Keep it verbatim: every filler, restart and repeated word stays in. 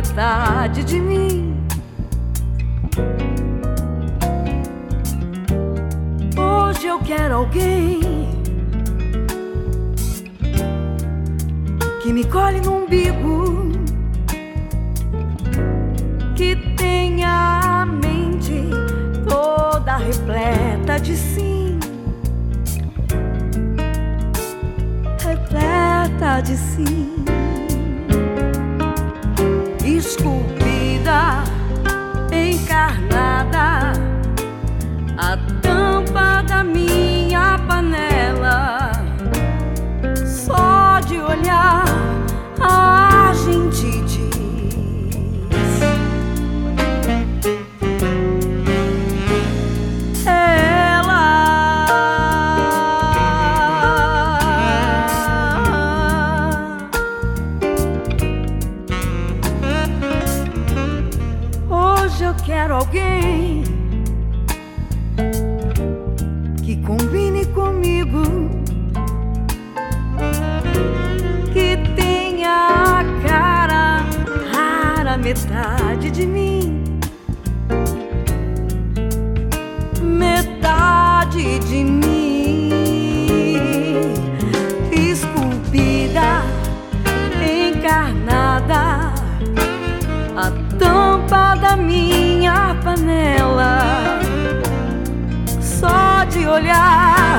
metade de mim. Hoje eu quero alguém que me colhe no umbigo, que tenha a mente toda repleta de sim, repleta de sim, esculpida, encarnada, a tampa da minha panela. Só de olhar a gente diz: ela. Hoje eu quero alguém que combine comigo, que tenha a cara rara, metade de mim, metade de mim, esculpida, encarnada, a tampa da minha panela. Só de olhar